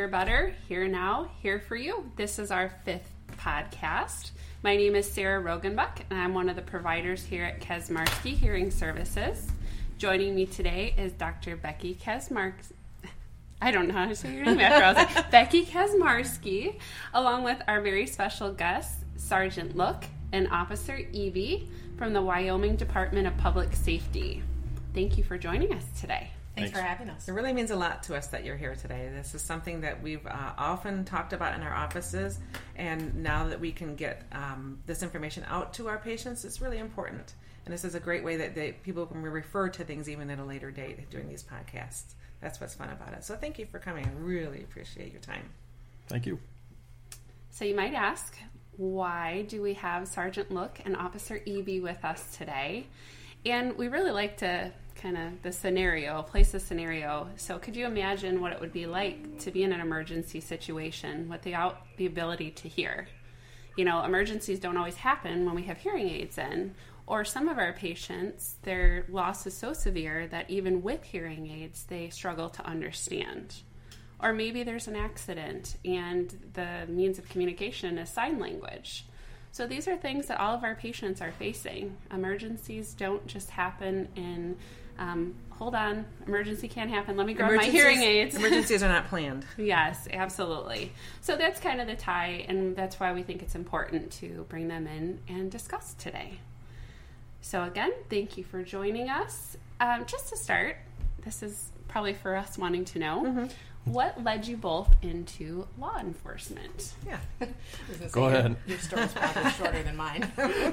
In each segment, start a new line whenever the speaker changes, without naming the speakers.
Hear Better, Here Now, Here for You. This is our 5th podcast. My name is Sarah Rogenbuck, and I'm one of the providers here at Kaczmarski Hearing Services. Joining me today is Dr. Becky Kaczmarski. I don't know how to say your name after I was like, Becky Kaczmarski, along with our very special guests, Sergeant Look and Officer Evie from the Wyoming Department of Public Safety. Thank you for joining us today.
Thanks for having us.
It really means a lot to us that you're here today. This is something that we've often talked about in our offices, and now that we can get this information out to our patients, it's really important. And this is a great way that people can refer to things even at a later date doing these podcasts. That's what's fun about it. So thank you for coming. I really appreciate your time.
Thank you.
So you might ask, why do we have Sergeant Look and Officer Evie with us today? And we really like to place the scenario. So could you imagine what it would be like to be in an emergency situation without the ability to hear? You know, emergencies don't always happen when we have hearing aids in. Or some of our patients, their loss is so severe that even with hearing aids, they struggle to understand. Or maybe there's an accident and the means of communication is sign language. So these are things that all of our patients are facing. Emergencies don't just happen in, hold on, emergency can't happen. Let me grab my hearing aids.
Emergencies are not planned.
Yes, absolutely. So that's kind of the tie, and that's why we think it's important to bring them in and discuss today. So again, thank you for joining us. Just to start, this is probably for us wanting to know, what led you both into law enforcement?
Yeah.
Go ahead.
Your story's probably shorter than mine.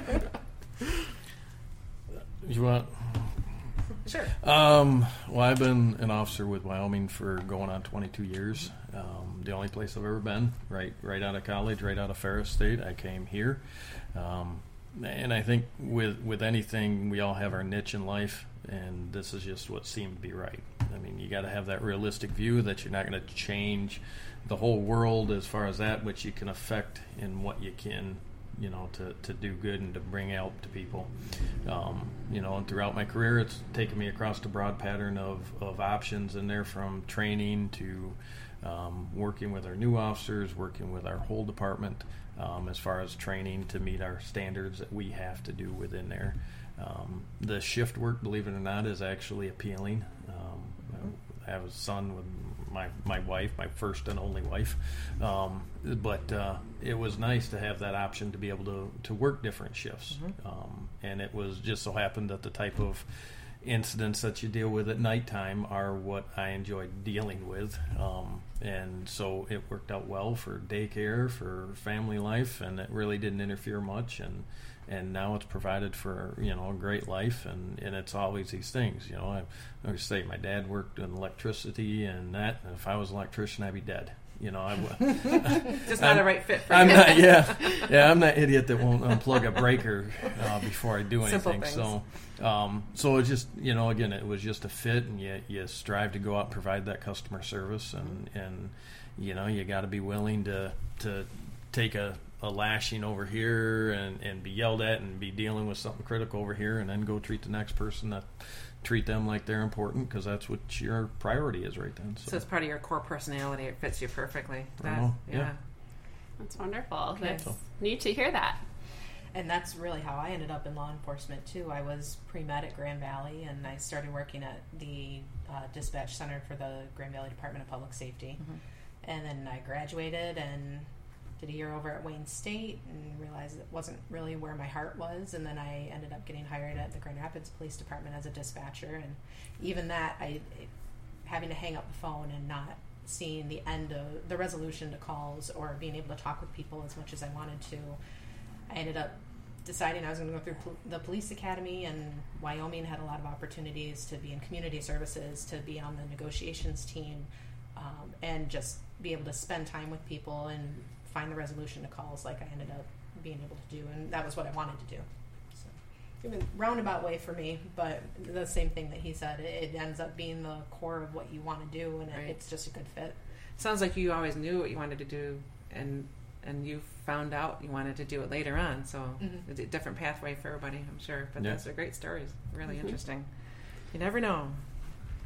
You want?
Sure.
Well, I've been an officer with Wyoming for going on 22 years. The only place I've ever been, right out of college, right out of Ferris State. I came here. And I think with anything, we all have our niche in life, and this is just what seemed to be right. I mean, you got to have that realistic view that you're not going to change the whole world as far as that, which you can affect in what you can, to do good and to bring help to people. And throughout my career, it's taken me across a broad pattern of options in there, from training to working with our new officers, working with our whole department, as far as training to meet our standards that we have to do within there. The shift work, believe it or not, is actually appealing. I have a son with my wife, my first and only wife. But it was nice to have that option to be able to work different shifts. And it was just so happened that the type of incidents that you deal with at nighttime are what I enjoyed dealing with. And so it worked out well for daycare, for family life, and it really didn't interfere much. And now it's provided for, a great life, and it's always these things. I always say my dad worked in electricity and that, and if I was an electrician, I'd be dead.
Just not a right fit for
I'm
you.
not, yeah, I'm that idiot that won't unplug a breaker before I do anything. So it's just, again, it was just a fit, and you strive to go out and provide that customer service, and you got to be willing to take a lashing over here and be yelled at and be dealing with something critical over here, and then go treat the next person, treat them like they're important, because that's what your priority is right then.
So it's part of your core personality. It fits you perfectly.
Yeah.
That's wonderful.
Okay.
That's neat to hear that.
And that's really how I ended up in law enforcement, too. I was pre-med at Grand Valley, and I started working at the dispatch center for the Grand Valley Department of Public Safety. And then I graduated and did a year over at Wayne State and realized it wasn't really where my heart was. And then I ended up getting hired at the Grand Rapids Police Department as a dispatcher. And even that, having to hang up the phone and not seeing the end of the resolution to calls or being able to talk with people as much as I wanted to, I ended up deciding I was going to go through the police academy, and Wyoming had a lot of opportunities to be in community services, to be on the negotiations team, and just be able to spend time with people and find the resolution to calls like I ended up being able to do, and that was what I wanted to do. So, even roundabout way for me, but the same thing that he said, it ends up being the core of what you want to do, and it's just a good fit.
Sounds like you always knew what you wanted to do, and you found out you wanted to do it later on, so it's a different pathway for everybody, I'm sure, but those are great stories, really interesting. You never know.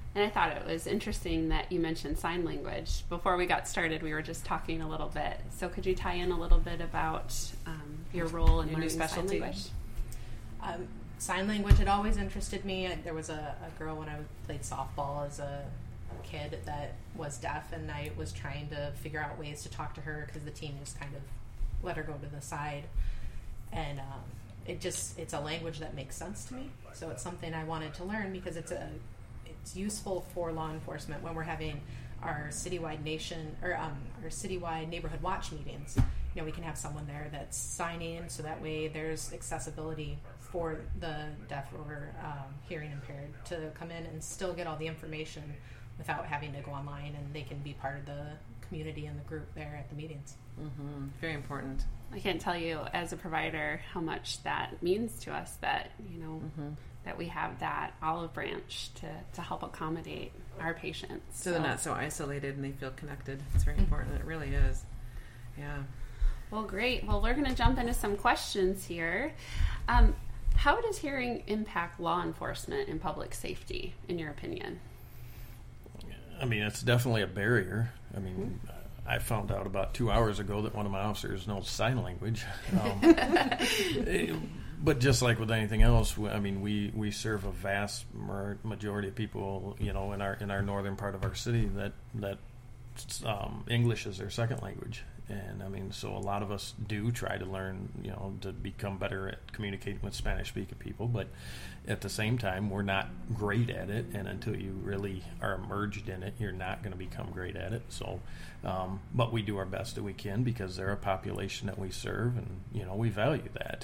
And I thought it was interesting that you mentioned sign language. Before we got started, we were just talking a little bit. So could you tie in a little bit about your role in
Your new
learning sign
specialty?
language?
Sign language had always interested me. There was a girl when I played softball as a kid that was deaf, and I was trying to figure out ways to talk to her because the team just kind of let her go to the side. And it's a language that makes sense to me. So it's something I wanted to learn because it's useful for law enforcement when we're having our citywide neighborhood watch meetings. You know, we can have someone there that's signing, so that way there's accessibility for the deaf or hearing impaired to come in and still get all the information without having to go online, and they can be part of the community and the group there at the meetings.
Mm-hmm. Very important.
I can't tell you as a provider how much that means to us that, that we have that olive branch to help accommodate our patients.
So they're not so isolated and they feel connected. It's very important. It really is. Yeah.
Well, great. Well, we're going to jump into some questions here. How does hearing impact law enforcement and public safety, in your opinion?
I mean, it's definitely a barrier. I mean, I found out about 2 hours ago that one of my officers knows sign language. But just like with anything else, I mean, we serve a vast majority of people, in our northern part of our city that English is their second language. And I mean, so a lot of us do try to learn, to become better at communicating with Spanish-speaking people. But at the same time, we're not great at it. And until you really are immersed in it, you're not going to become great at it. So, but we do our best that we can because they're a population that we serve, and we value that.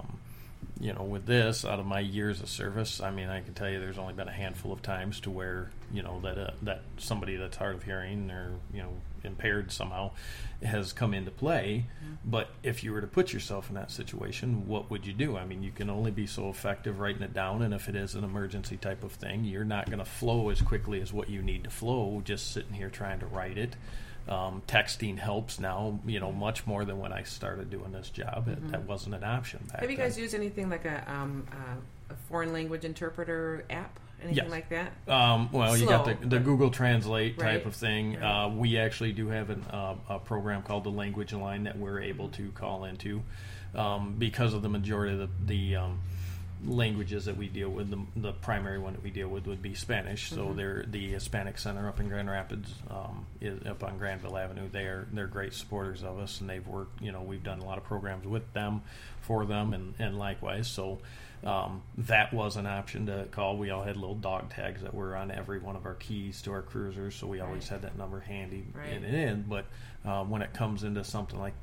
With this, out of my years of service, I mean, I can tell you there's only been a handful of times to where, that somebody that's hard of hearing or, impaired somehow has come into play. Mm-hmm. But if you were to put yourself in that situation, what would you do? I mean, you can only be so effective writing it down, and if it is an emergency type of thing, you're not going to flow as quickly as what you need to flow just sitting here trying to write it. Texting helps now, much more than when I started doing this job. That wasn't an option back then.
Have you guys used anything like a foreign language interpreter app? Anything like that?
Well, you got the Google Translate type of thing.
Right.
We actually do have a program called the Language Line that we're able to call into because of the majority of the languages that we deal with. The primary one that we deal with would be Spanish. So they're the Hispanic Center up in Grand Rapids, is up on Granville Avenue. They're great supporters of us, and they've worked. We've done a lot of programs with them, for them, and likewise. So that was an option to call. We all had little dog tags that were on every one of our keys to our cruisers, so we always had that number handy in. But when it comes into something like,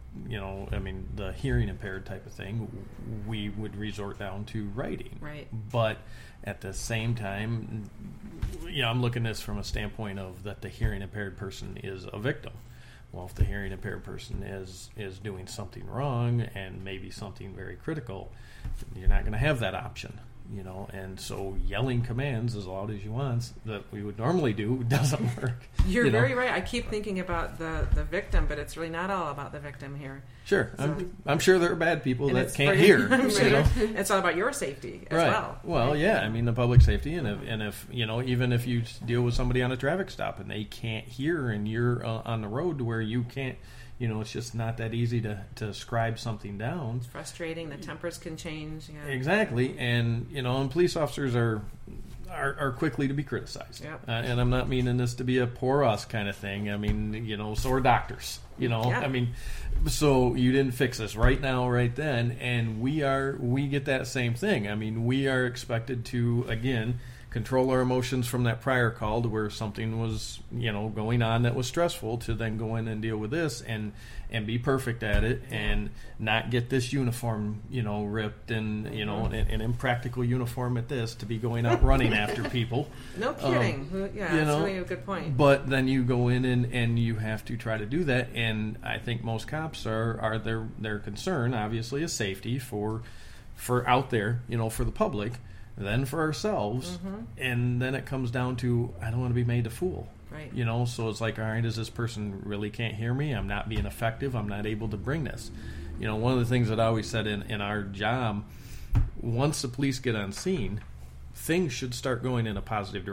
the hearing impaired type of thing, we would resort down to writing.
Right.
But at the same time, I'm looking at this from a standpoint of that the hearing impaired person is a victim. Well, if the hearing impaired person is doing something wrong and maybe something very critical, you're not going to have that option, and so yelling commands as loud as you want that we would normally do doesn't work.
You're very right. I keep thinking about the victim, but it's really not all about the victim here.
Sure.
So,
I'm sure there are bad people that can't hear.
I'm sure. It's all about your safety as well.
Well, yeah. I mean, the public safety, and if even if you deal with somebody on a traffic stop and they can't hear, and you're on the road to where you can't, it's just not that easy to scribe something down.
It's frustrating. The tempers can change. Yeah.
Exactly, and and police officers are quickly to be criticized.
Yep.
And I'm not meaning this to be a poor us kind of thing. I mean, so are doctors.
Yeah.
I mean, so you didn't fix this right now, right then, and we get that same thing. I mean, we are expected to, again, control our emotions from that prior call to where something was, going on that was stressful, to then go in and deal with this and be perfect at it and not get this uniform, ripped and, an impractical uniform at this to be going out running after people.
No kidding. That's really a good point.
But then you go in and you have to try to do that. And I think most cops are their concern, obviously, is safety for out there, for the public. Then for ourselves, and then it comes down to, I don't want to be made a fool.
Right.
So it's like, all right, is this person really can't hear me? I'm not being effective. I'm not able to bring this. One of the things that I always said in our job, once the police get on scene, things should start going in a positive direction.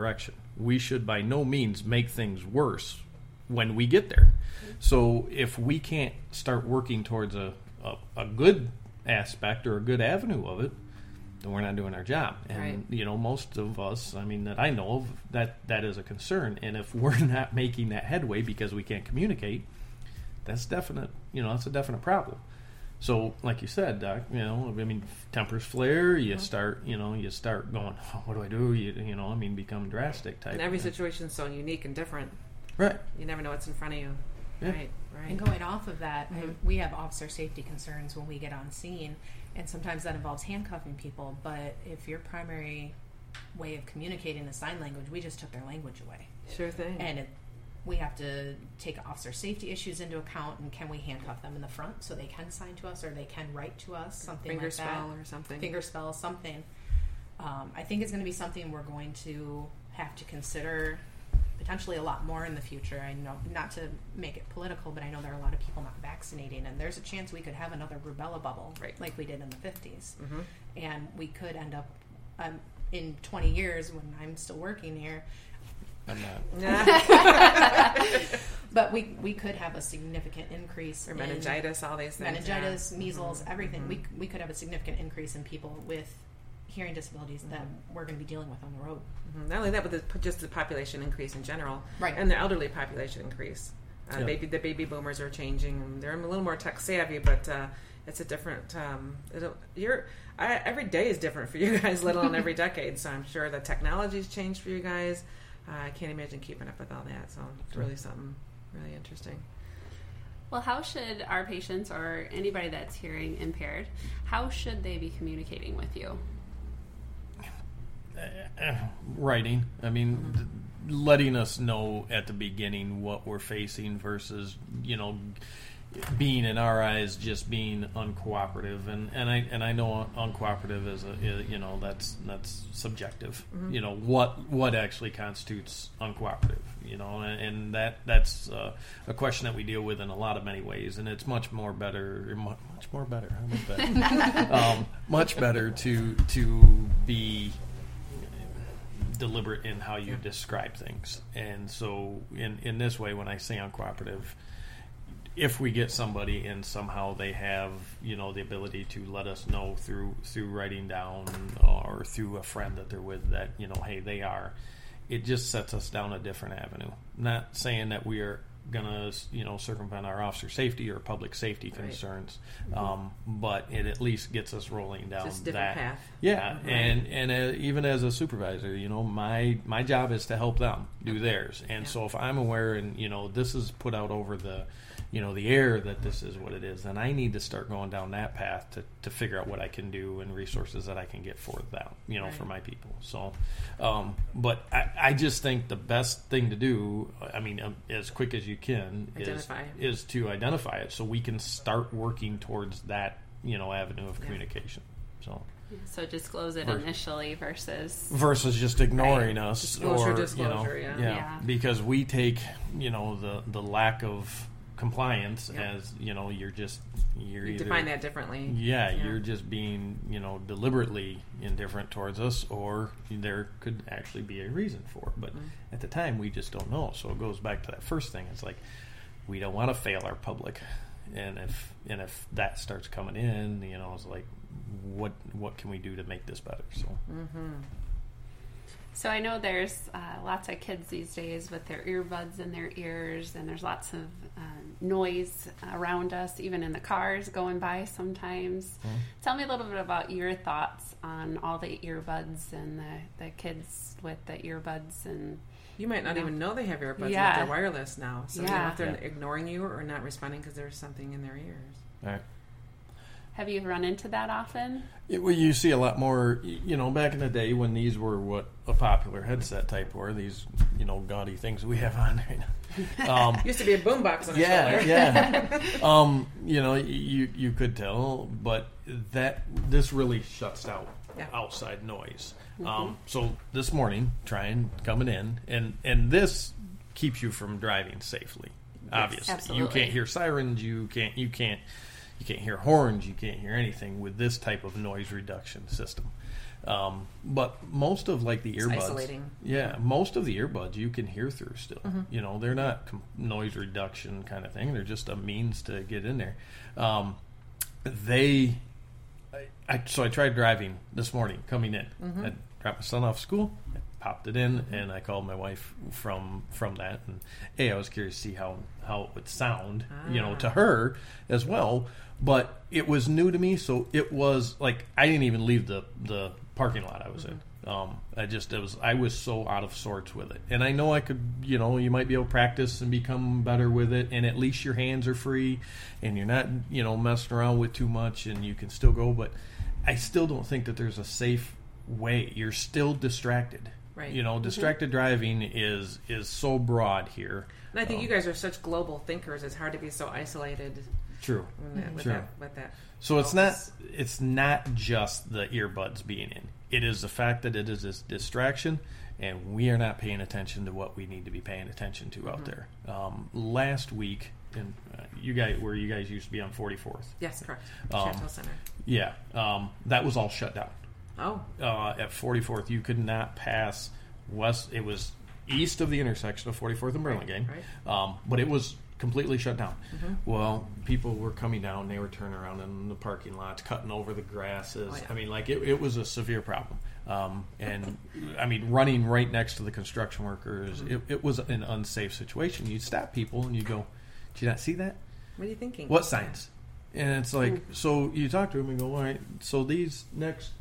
we should by no means make things worse when we get there. So if we can't start working towards a good aspect or a good avenue of it, then we're not doing our job. And,
Right.
you know, most of us, I mean, that I know of, that is a concern. And if we're not making that headway because we can't communicate, that's definite, you know, that's a definite problem. So, like you said, Doc, you know, I mean, tempers flare, you start going, oh, what do I do? You know, I mean, become drastic type.
And every situation is so unique and different.
Right.
You never know what's in front of you.
Yeah.
Right.
And going off of that, we have officer safety concerns when we get on scene, and sometimes that involves handcuffing people. But if your primary way of communicating is sign language, we just took their language away.
Sure thing.
And we have to take officer safety issues into account, and can we handcuff them in the front so they can sign to us or they can write to us, something
Finger
like that.
spell or something.
Finger spell, something. I think it's going to be something we're going to have to consider potentially a lot more in the future. I know, not to make it political, but I know there are a lot of people not vaccinating, and there's a chance we could have another rubella bubble,
Right.
like we did in the 50s.
Mm-hmm.
And we could end up, in 20 years when I'm still working here,
I'm not.
but we could have a significant increase
Or
in
meningitis, all these things.
meningitis,
yeah.
measles,
Mhm.
everything.
Mhm.
We could have a significant increase in people with hearing disabilities that we're going to be dealing with on the road.
Mhm. Not only that, but just the population increase in general,
Right.
and the elderly population increase.
Yeah.
The baby boomers are changing, and they're a little more tech savvy, but it's a different. Every day is different for you guys, let alone every decade. So I'm sure the technology's changed for you guys. I can't imagine keeping up with all that. So it's really something really interesting.
Well, how should our patients or anybody that's hearing impaired, how should they be communicating with you?
Writing. I mean, letting us know at the beginning what we're facing versus, you know, being in our eyes just being uncooperative. And I know uncooperative is you know, that's subjective.
Mm-hmm.
You know, what actually constitutes uncooperative, you know, and that's a question that we deal with in a lot of many ways, and it's much better. How about that? Much better to be deliberate in how you describe things. And so in this way, when I say uncooperative, if we get somebody and somehow they have, you know, the ability to let us know through writing down or through a friend that they're with that, you know, hey, they are, it just sets us down a different avenue. Not saying that we are gonna, you know, circumvent our officer safety or public safety concerns, but it at least gets us rolling down
Just a different
that
path.
Yeah,
Right.
and even as a supervisor, you know, my job is to help them do theirs, and so if I'm aware and, you know, this is put out over the, you know, the air that this is what it is, then I need to start going down that path to figure out what I can do and resources that I can get for them, you know, for my people. So, but I just think the best thing to do, I mean, as quick as you can, is to identify it so we can start working towards that, you know, avenue of communication.
So disclose it initially versus
just ignoring us,
Disclosure,
you know,
Yeah.
because we take, you know, the lack of compliance as, you know, you're
You
either,
define that differently.
yeah, you're just being, you know, deliberately indifferent towards us, or there could actually be a reason for it. But at the time, we just don't know. So it goes back to that first thing. It's like, we don't want to fail our public, and if that starts coming in, you know, it's like, what can we do to make this better? So.
So I know there's lots of kids these days with their earbuds in their ears, and there's lots of noise around us, even in the cars going by sometimes. Tell me a little bit about your thoughts on all the earbuds and the kids with the earbuds. And
You might not even know they have earbuds if they're wireless now. So you know if they're ignoring you or not responding because there's something in their ears.
All right.
Have you run into that often?
Well, you see a lot more, you know, back in the day when these were what a popular headset type were, these, you know, gaudy things we have on right now.
Used to be a boombox on the shoulder.
Yeah. You know, you could tell, but this really shuts out outside noise. So this morning, coming in, and this keeps you from driving safely. Obviously,
absolutely.
You can't hear sirens. You can't hear horns. You can't hear anything with this type of noise reduction system. But most of like the earbuds,
isolating.
yeah, most of the earbuds you can hear through still. You know, they're not noise reduction kind of thing. They're just a means to get in there. So I tried driving this morning coming in. I dropped my son off school, I popped it in, and I called my wife from that. And I was curious to see how it would sound, you know, to her as well. But it was new to me, so it was like I didn't even leave the parking lot I was in. I was so out of sorts with it. And I know I could, you know, you might be able to practice and become better with it, and at least your hands are free and you're not, you know, messing around with too much and you can still go. But I still don't think that there's a safe way. You're still distracted.
Right.
You know, distracted driving is so broad here.
And I think you guys are such global thinkers. It's hard to be so isolated.
True.
With
True.
that.
So it's not just the earbuds being in. It is the fact that it is a distraction, and we are not paying attention to what we need to be paying attention to out there. Last week, in you guys used to be on 44th.
Yes, correct. Chateau Center.
Yeah, that was all shut down.
Oh.
At 44th, you could not pass west. It was east of the intersection of 44th and Burlingame,
right.
But it was completely shut down. Well, people were coming down, they were turning around in the parking lots, cutting over the grasses.
Oh, yeah.
I mean, like it was a severe problem. And I mean, running right next to the construction workers, it was an unsafe situation. You'd stop people and you go, "Did you not see that?
What are you thinking?
What signs?" And it's like, so you talk to them and go, "All right, so these next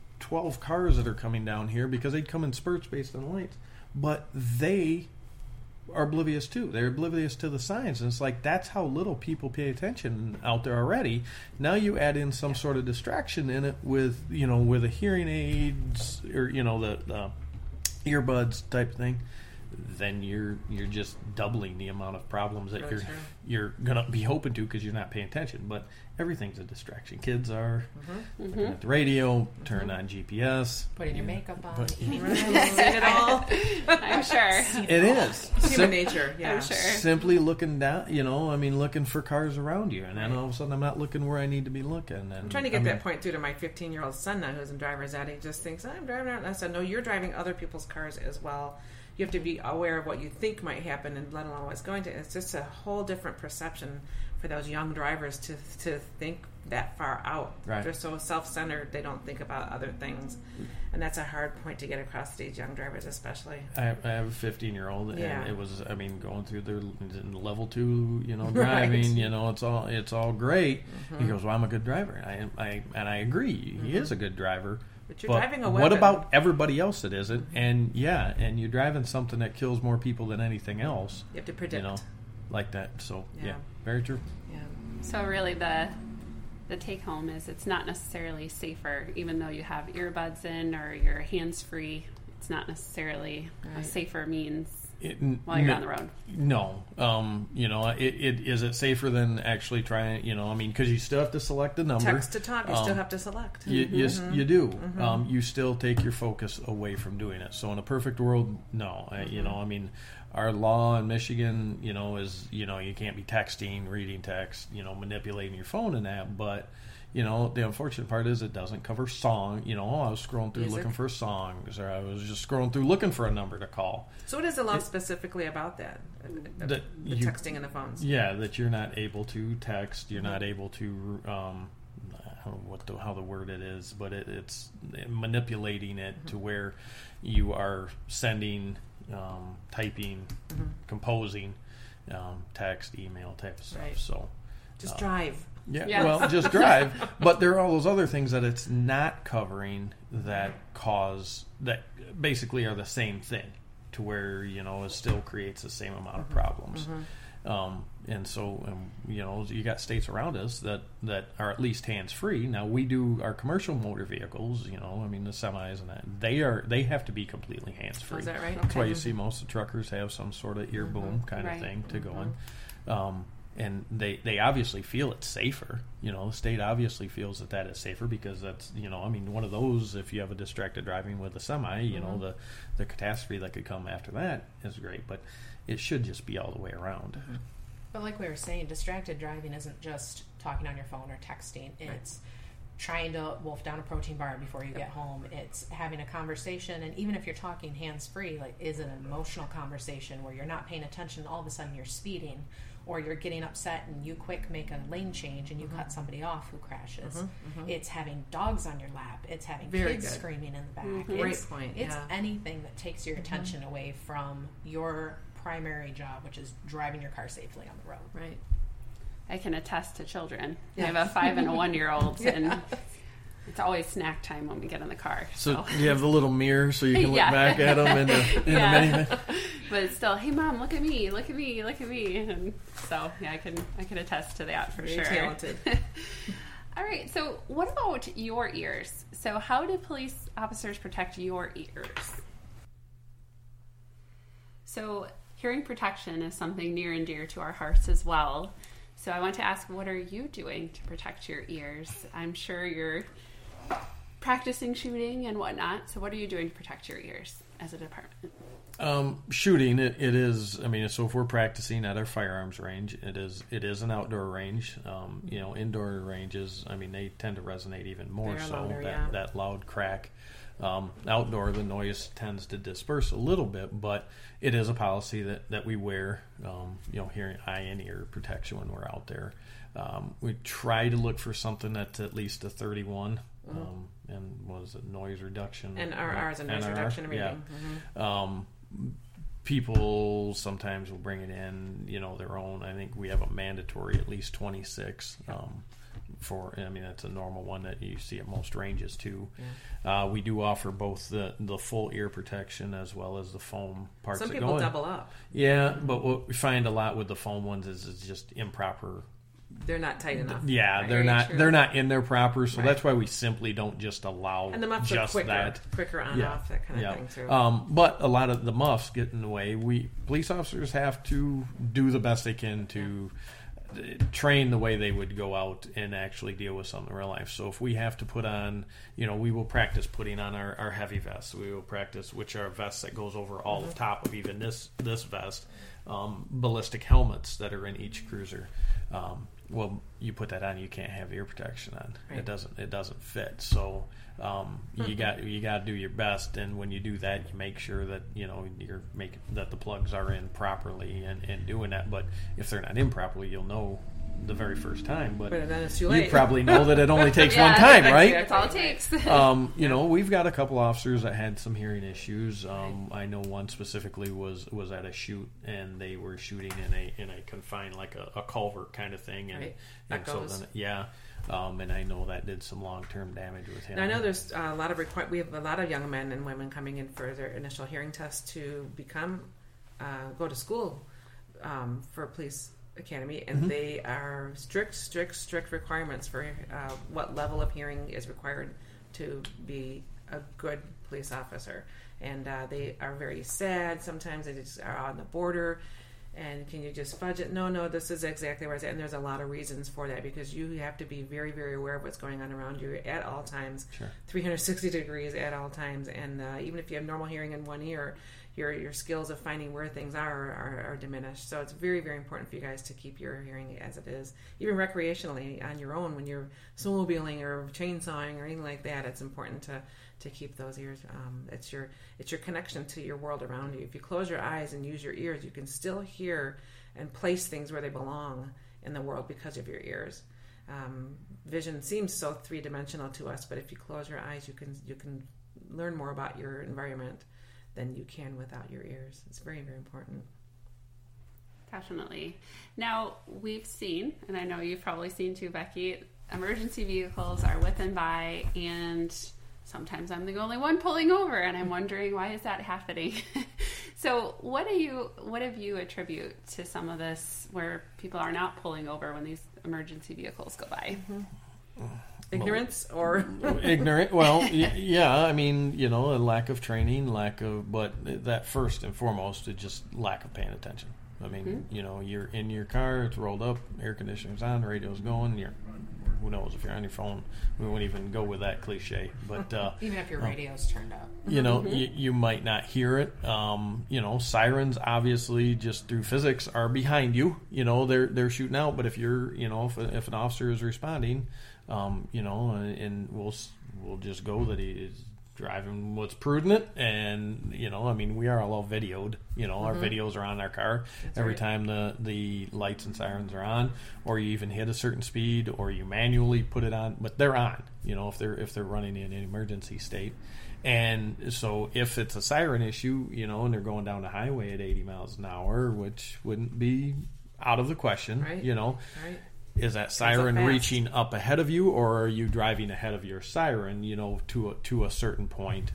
12 cars that are coming down here," because they'd come in spurts based on lights, but they are oblivious too. They're oblivious to the signs, and it's like that's how little people pay attention out there already. Now you add in some sort of distraction in it with, you know, with a hearing aids or, you know, the earbuds type thing, then you're just doubling the amount of problems that
Really
you're gonna be hoping to because you're not paying attention. But everything's a distraction. Kids are looking at the radio, turn on GPS,
Putting your makeup on.
Seen it all.
I'm sure.
It is
Human nature. Yeah.
I'm sure.
simply looking down. You know, I mean, looking for cars around you, and then all of a sudden, I'm not looking where I need to be looking. And
I'm trying to get that point through to my 15-year-old son now, who's in driver's ed. He just thinks, I'm driving around. And I said, no, you're driving other people's cars as well. You have to be aware of what you think might happen, and let alone what's going to. It's just a whole different perception for those young drivers to think that far out.
Right.
They're so self-centered, they don't think about other things, and that's a hard point to get across to these young drivers, especially.
I have a 15-year-old, and
Yeah.
it was, I mean, going through their level 2, you know, driving.
Right.
You know, it's all great. He goes, "Well, I'm a good driver," and I agree. He is a good driver.
But you're driving a weapon.
What about everybody else that isn't? And and you're driving something that kills more people than anything else.
You have to predict.
You know, like that. So
Yeah.
very true.
Yeah.
So really the take home is it's not necessarily safer, even though you have earbuds in or you're hands free. It's not necessarily a safer means while you're on the road.
No, you know, is it safer than actually trying? You know, I mean, because you still have to select the number.
Text to talk, you still have to select.
Yes, you do. You still take your focus away from doing it. So in a perfect world, no. You know, I mean, our law in Michigan, you know, is, you know, you can't be texting, reading text, you know, manipulating your phone and that. But, you know, the unfortunate part is it doesn't cover song. You know, I was scrolling through
Music.
looking for songs, or I was just scrolling through looking for a number to call.
So what is the law specifically about that? The texting and the phones?
Yeah, that you're not able to text, you're not able to, I don't know how the word it is, but it's manipulating it to where you are sending, typing, composing, text, email type of stuff.
Right.
So
Just drive.
Yeah.
well, just drive. But there are all those other things that it's not covering that basically are the same thing, to where, you know, it still creates the same amount of problems. And so, you know, you got states around us that are at least hands free. Now we do our commercial motor vehicles, you know, I mean the semis and that they have to be completely hands free.
Oh, is that right?
That's why you see most of the truckers have some sort of ear boom kind
Right.
of thing to go in. And they obviously feel it's safer. You know, the state obviously feels that is safer because that's, you know, I mean, one of those, if you have a distracted driving with a semi, you know, the catastrophe that could come after that is great. But it should just be all the way around.
But like we were saying, distracted driving isn't just talking on your phone or texting. It's trying to wolf down a protein bar before you get home. It's having a conversation, and even if you're talking hands-free, like, is an emotional conversation where you're not paying attention, all of a sudden you're speeding, or you're getting upset and you quick make a lane change and you cut somebody off who crashes. It's having dogs on your lap. It's having kids screaming in the back.
Great point.
It's anything that takes your attention away from your primary job, which is driving your car safely on the road.
Right.
I can attest to children. I have a 5 and a 1-year-old, and it's always snack time when we get in the car.
So you have the little mirror so you can look back at them in the minivan.
But it's still, hey mom, look at me, look at me, look at me. And so yeah, I can attest to that for sure.
Very talented.
All right, so what about your ears? So how do police officers protect your ears? So hearing protection is something near and dear to our hearts as well. So I want to ask, what are you doing to protect your ears? I'm sure you're practicing shooting and whatnot. So what are you doing to protect your ears as a department?
Shooting, it is, I mean, so if we're practicing at our firearms range, it is an outdoor range. Indoor ranges, I mean, they tend to resonate even more.
They're
so
louder,
that loud crack. Outdoor, the noise tends to disperse a little bit, but it is a policy that we wear, hearing eye and ear protection when we're out there. We try to look for something that's at least a 31, and what is it, noise reduction?
NRR is a noise reduction rating.
Yeah. People sometimes will bring it in, their own. I think we have a mandatory at least 26. That's a normal one that you see at most ranges too. Yeah. We do offer both the full ear protection as well as the foam parts.
Some people double up.
Yeah, but what we find a lot with the foam ones is it's just improper.
They're not tight enough.
Yeah,
right?
they're not in there proper, so that's why we simply don't just allow
and the muffs
just
are quicker,
that.
Quicker on off, that kind of thing too.
But a lot of the muffs get in the way. Police officers have to do the best they can to train the way they would go out and actually deal with something in real life. So if we have to put on, we will practice putting on our heavy vests. We will practice, which are vests that goes over all the top of even this vest, ballistic helmets that are in each cruiser. Well, you put that on, you can't have ear protection on. Right. It doesn't fit. So you got to do your best, and when you do that, you make sure that you're making that the plugs are in properly and doing that. But if they're not in properly, you'll know the very first time. But
then it's too late.
You probably know that it only takes one time, right?
That's all it takes.
We've got a couple officers that had some hearing issues. I know one specifically was at a shoot, and they were shooting in a confined, like a culvert kind of thing, and so then and I know that did some long-term damage with him.
And I know there's a lot of we have a lot of young men and women coming in for their initial hearing test to go to school for police academy, and they are strict requirements for what level of hearing is required to be a good police officer. And they are very sad. Sometimes they just are on the border. And can you just fudge it? No, this is exactly where it's at. And there's a lot of reasons for that, because you have to be very, very aware of what's going on around you at all times, 360 degrees at all times. And even if you have normal hearing in one ear, your skills of finding where things are diminished. So it's very, very important for you guys to keep your hearing as it is. Even recreationally on your own, when you're snowmobiling or chainsawing or anything like that, it's important to keep those ears. It's your connection to your world around you. If you close your eyes and use your ears, you can still hear and place things where they belong in the world because of your ears. Vision seems so three-dimensional to us, but if you close your eyes, you can learn more about your environment than you can without your ears. It's very, very important.
Definitely. Now, we've seen, and I know you've probably seen too, Becky, emergency vehicles are with and by, and sometimes I'm the only one pulling over, and I'm wondering, why is that happening? So what have you attribute to some of this where people are not pulling over when these emergency vehicles go by?
Ignorance or
ignorant? Well, yeah. I mean, a lack of training, but that first and foremost is just lack of paying attention. I mean, you're in your car, it's rolled up, air conditioning's on, the radio's going, who knows, if you're on your phone, we won't even go with that cliche. But
even if your radio's turned up,
you know, you might not hear it. You know, sirens obviously just through physics are behind you. You know, they're shooting out. But if you're, you know, if an officer is responding, you know, and we'll just go that he is driving what's prudent, and you know, I mean, we are all videoed. You know, our videos are on our car.
That's
every
right.
time the lights and sirens are on, or you even hit a certain speed, or you manually put it on, but they're on. You know, if they're running in an emergency state, and so if it's a siren issue, you know, and they're going down the highway at 80 miles an hour, which wouldn't be out of the question,
Right.
you know.
Right.
Is that siren
fast.
reaching up ahead of you, or are you driving ahead of your siren? You know, to a certain point,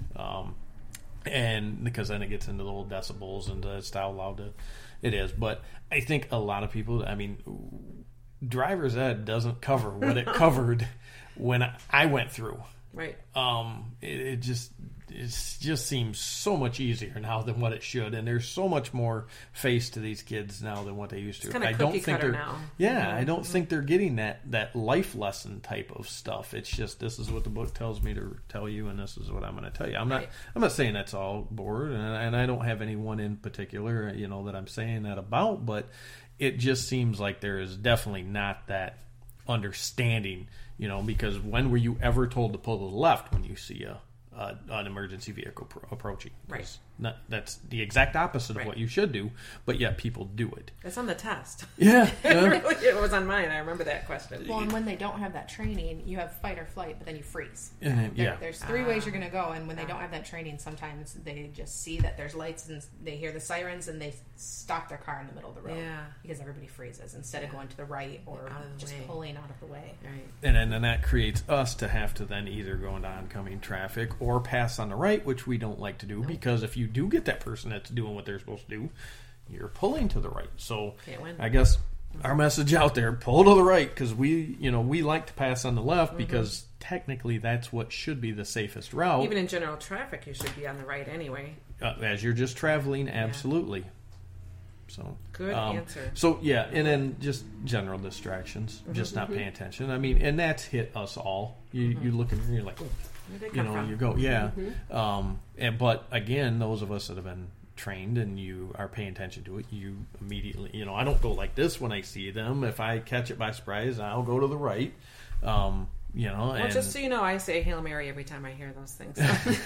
and because then it gets into the little decibels and it's how loud it is. But I think a lot of people, I mean, driver's ed doesn't cover what it covered when I went through.
Right.
It just seems so much easier now than what it should, and there's so much more face to these kids now than what they used to.
It's kinda
I don't
cookie
think
cutter
they're
now.
Yeah, I don't think they're getting that life lesson type of stuff. It's just, this is what the book tells me to tell you, and this is what I'm going to tell you. I'm not saying that's all board, and I don't have anyone in particular, you know, that I'm saying that about, but it just seems like there is definitely not that understanding, you know, because when were you ever told to pull to the left when you see an emergency vehicle approaching?
Right.
That's the exact opposite of
Right.
what you should do, but yet people do it.
It's on the test.
Yeah.
It was on mine. I remember that question.
well, and when they don't have that training, you have fight or flight, but then you freeze.
Yeah.
There's three ways you're going to go, and when they don't have that training, sometimes they just see that there's lights and they hear the sirens and they stop their car in the middle of the road
Yeah.
because everybody freezes instead of going to the right or
Out of the
just
way.
pulling out of the way.
Right.
And then that creates us to have to then either go into oncoming traffic or pass on the right, which we don't like to do, because if you do get that person that's doing what they're supposed to do, you're pulling to the right. So
Can't win.
I guess our message out there, pull to the right, because we like to pass on the left because technically that's what should be the safest route.
Even in general traffic, you should be on the right anyway.
As you're just traveling, absolutely. So
Good answer.
So yeah, and then just general distractions, just not paying attention. I mean, and that's hit us all. You look and you're like,
Where'd they
you
come
know,
from?
you go, yeah. But again, those of us that have been trained and you are paying attention to it, you immediately, you know, I don't go like this when I see them. If I catch it by surprise, I'll go to the right. You know,
Well,
and
just so you know, I say Hail Mary every time I hear those things.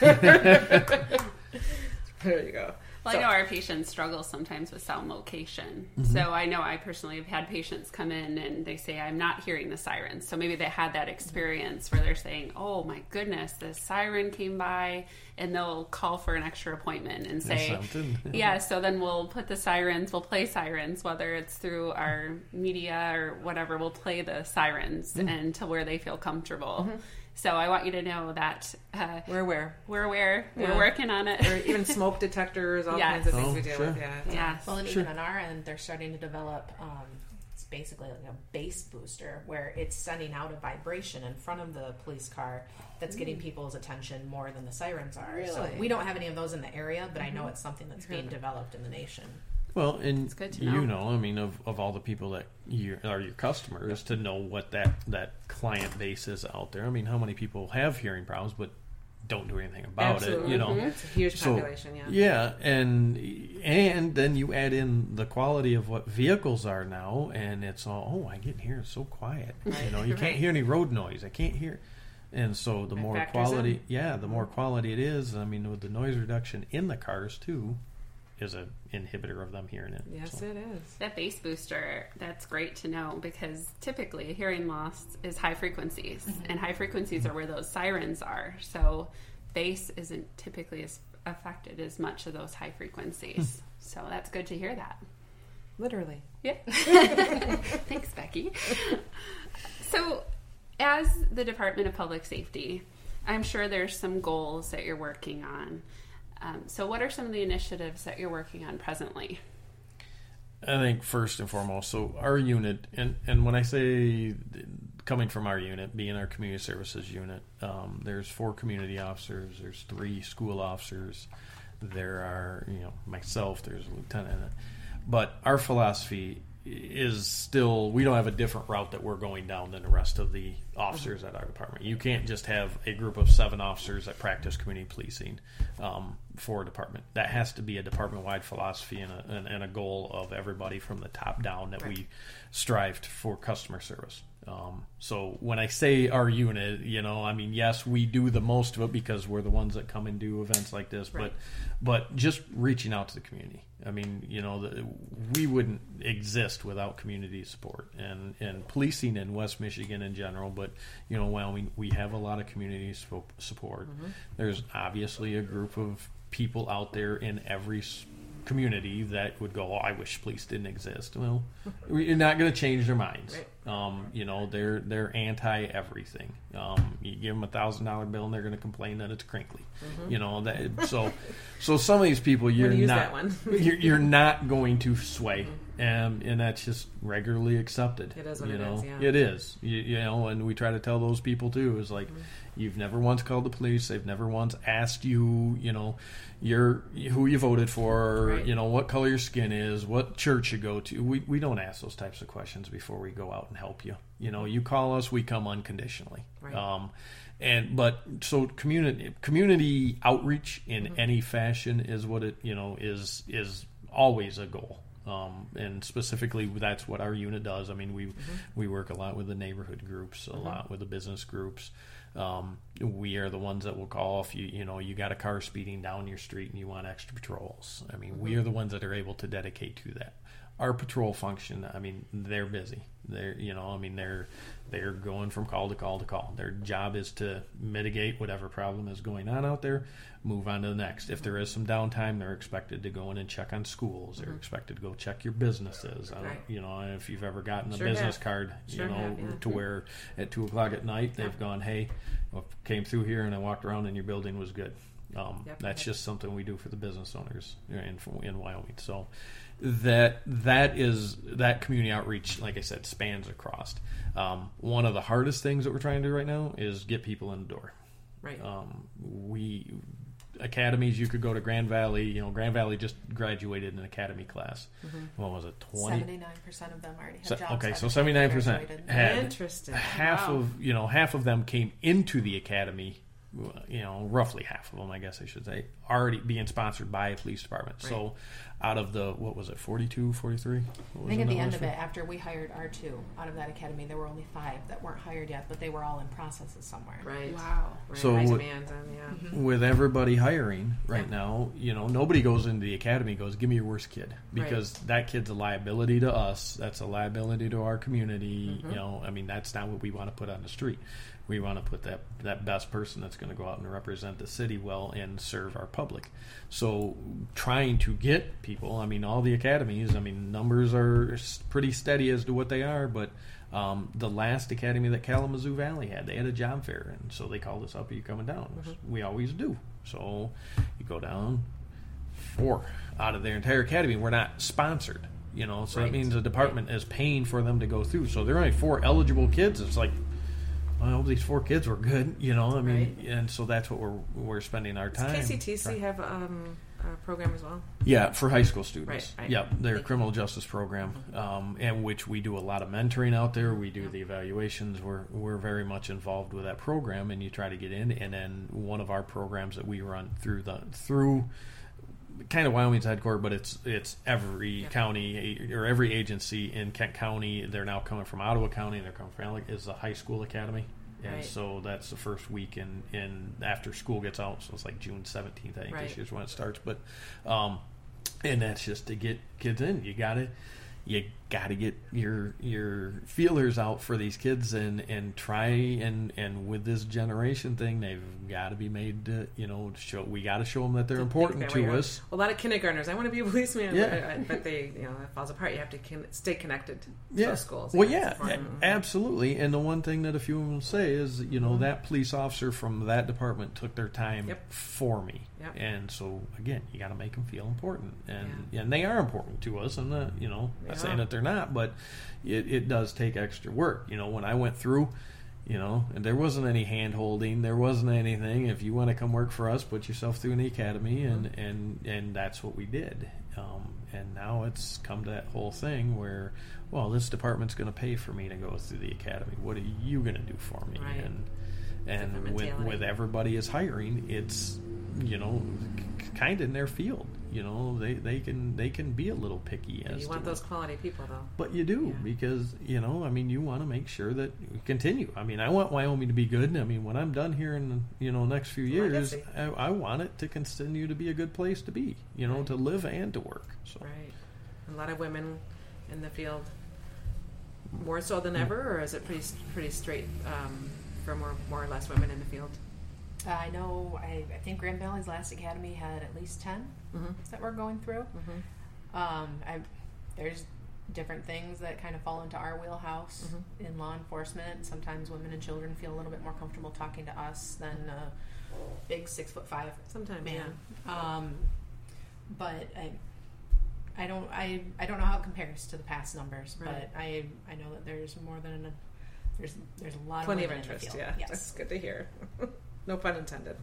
There you go.
Well, I know our patients struggle sometimes with sound location. So I know I personally have had patients come in and they say, I'm not hearing the sirens. So maybe they had that experience where they're saying, oh my goodness, the siren came by, and they'll call for an extra appointment and say,
something.
yeah, so then we'll put the sirens, we'll play sirens, whether it's through our media or whatever, we'll play the sirens and to where they feel comfortable. So I want you to know that
We're aware.
we're aware,
Yeah.
we're working on it.
Or even smoke detectors, all
Yes.
kinds of things
Oh,
we deal
sure.
with. Yeah.
Yeah.
Well, and even on our end, they're starting to develop. It's basically like a bass booster where it's sending out a vibration in front of the police car that's getting people's attention more than the sirens are. So
Really?
we don't have any of those in the area, but I know it's something that's being developed in the nation.
Well, and
good to know.
you know, I mean, of all the people that are your customers, to know what that client base is out there. I mean, how many people have hearing problems but don't do anything about
Absolutely.
it? You know,
It's a huge
So,
population, yeah.
yeah, and then you add in the quality of what vehicles are now, and it's all, I get here, it's so quiet. You know, you can't
Right.
hear any road noise. I can't hear. And so the
That
more
factors
quality,
in.
the more quality it is. I mean, with the noise reduction in the cars too, is a inhibitor of them hearing it.
Yes,
So.
it is.
That bass booster, that's great to know, because typically hearing loss is high frequencies, and high frequencies are where those sirens are. So bass isn't typically as affected as much of those high frequencies. So that's good to hear that.
Literally.
Yeah. Thanks, Becky. So, as the Department of Public Safety, I'm sure there's some goals that you're working on. So what are some of the initiatives that you're working on presently?
I think first and foremost, so our unit, and when I say coming from our unit, being our community services unit, there's 4 community officers, there's 3 school officers, there are, myself, there's a lieutenant. But our philosophy is still, we don't have a different route that we're going down than the rest of the officers at our department. You can't just have a group of 7 officers that practice community policing for a department. That has to be a department-wide philosophy and a goal of everybody from the top down that we strive for customer service. So when I say our unit, yes, we do the most of it because we're the ones that come and do events like this, but just reaching out to the community. I mean, we wouldn't exist without community support and policing in West Michigan in general, but, Wyoming, we have a lot of community support. Mm-hmm. There's obviously a group of people out there in every community that would go, I wish police didn't exist. Well, you're not going to change their minds. Right. They're anti everything. You give them $1,000 bill and they're going to complain that it's crinkly. Mm-hmm. So some of these people you're not going to sway. And that's just regularly accepted.
It is what it is, yeah.
It is. And we try to tell those people too, is like, you've never once called the police, they've never once asked you, who you voted for, right. What color your skin is, what church you go to. We don't ask those types of questions before we go out and help you. You call us, we come unconditionally. Right. So community outreach in any fashion is what it is always a goal. And specifically, that's what our unit does. I mean, we work a lot with the neighborhood groups, a lot with the business groups. We are the ones that will call if you got a car speeding down your street and you want extra patrols. I mean, we are the ones that are able to dedicate to that. Our patrol function, I mean, they're busy. They're going from call to call to call. Their job is to mitigate whatever problem is going on out there, move on to the next. If there is some downtime, they're expected to go in and check on schools. They're expected to go check your businesses. If you've ever gotten a business card, to where at 2:00 at night they've gone, hey, I came through here and I walked around and your building was good. That's just something we do for the business owners in Wyoming. So that community outreach, like I said, spans across. One of the hardest things that we're trying to do right now is get people in the door. Right. Academies, you could go to Grand Valley. Grand Valley just graduated an academy class. Mm-hmm. What was it?
79% of them already had jobs.
Okay, so 79% had.
Interesting.
Half of them came into the academy. Roughly half of them, I guess I should say, already being sponsored by a police department. Right. So out of the, 42, 43?
I think at the end of it, after we hired R2 out of that academy, there were only 5 that weren't hired yet, but they were all in processes somewhere.
Right.
Wow.
Right.
So with everybody hiring right now, nobody goes into the academy and goes, give me your worst kid. Because that kid's a liability to us. That's a liability to our community. That's not what we want to put on the street. We want to put that best person that's going to go out and represent the city well and serve our public. So trying to get people, all the academies, numbers are pretty steady as to what they are, but the last academy that Kalamazoo Valley had, they had a job fair, and so they called us up, are you coming down? We always do. So you go down, 4 out of their entire academy were not sponsored. So that means the department is paying for them to go through. So there are only 4 eligible kids. It's like, well, these 4 kids were good, and so that's what we're spending our time.
Does KCTC have a program as well?
Yeah, for high school students.
Right.
Yeah, their criminal justice program, and which we do a lot of mentoring out there. We do the evaluations. We're very much involved with that program, and you try to get in. And then one of our programs that we run through kind of Wyoming's headquarters, but it's every county or every agency in Kent County. They're now coming from Ottawa County. They're coming from Alec, is the high school academy, and so that's the first week in after school gets out. So it's like June 17th, I think this year's when it starts. But and that's just to get kids in. You gotta get your feelers out for these kids and try and with this generation thing, they've got to be made to show. We got to show them that they're important to us.
A lot of kindergartners, I want to be a policeman, but they it falls apart. You have to stay connected to those schools.
Well, absolutely. And the one thing that a few of them say is that police officer from that department took their time for me. Yep. And so again, you got to make them feel important, and they are important to us. I'm not not saying that they're not, but it does take extra work. When I went through, and there wasn't any hand holding, there wasn't anything. If you want to come work for us, put yourself through an academy, and that's what we did. And now it's come to that whole thing where, well, this department's going to pay for me to go through the academy. What are you going to do for me?
Right.
And with everybody is hiring, it's, kind of in their field. They can be a little picky.
You want those quality people, though.
But you do, because, you want to make sure that we continue. I want Wyoming to be good. When I'm done here in the, next few years, I want it to continue to be a good place to be, to live and to work. So.
Right. A lot of women in the field, more so than ever, or is it pretty straight for more or less women in the field?
I know, I think Grand Valley's last academy had at least 10 that we're going through. There's different things that kind of fall into our wheelhouse in law enforcement. Sometimes women and children feel a little bit more comfortable talking to us than a big 6'5"
sometimes
man. But I don't know how it compares to the past numbers, but I know that there's more than there's a lot
plenty
of
of interest.
In the field.
Yeah,
yes.
That's good to hear. No pun intended.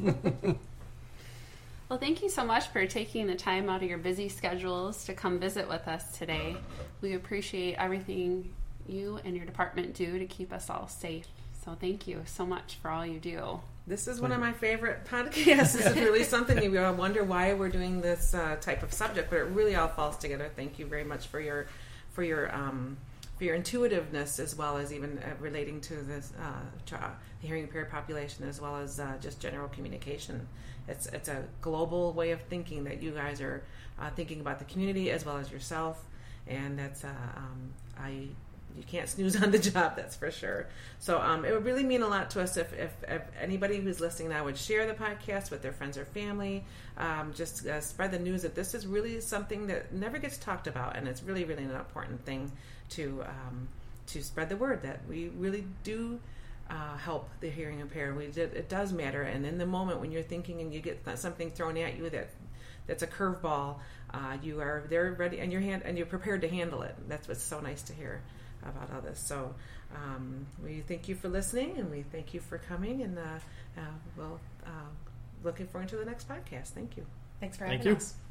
Well, thank you so much for taking the time out of your busy schedules to come visit with us today. We appreciate everything you and your department do to keep us all safe. So thank you so much for all you do.
This is one of my favorite podcasts. This is really something you wonder why we're doing this type of subject, but it really all falls together. Thank you very much for your intuitiveness, as well as even relating to this the hearing impaired population, as well as just general communication. It's a global way of thinking that you guys are thinking about the community as well as yourself, and that's you can't snooze on the job, that's for sure. So it would really mean a lot to us if anybody who's listening now would share the podcast with their friends or family. Just spread the news that this is really something that never gets talked about, and it's really, really an important thing to spread the word that we really do help the hearing impaired. It does matter, and in the moment when you're thinking and you get something thrown at you that's a curveball, you are there ready, and you're prepared to handle it. That's what's so nice to hear about all this. So we thank you for listening, and we thank you for coming, and we'll looking forward to the next podcast. Thank you.
Thanks for having us.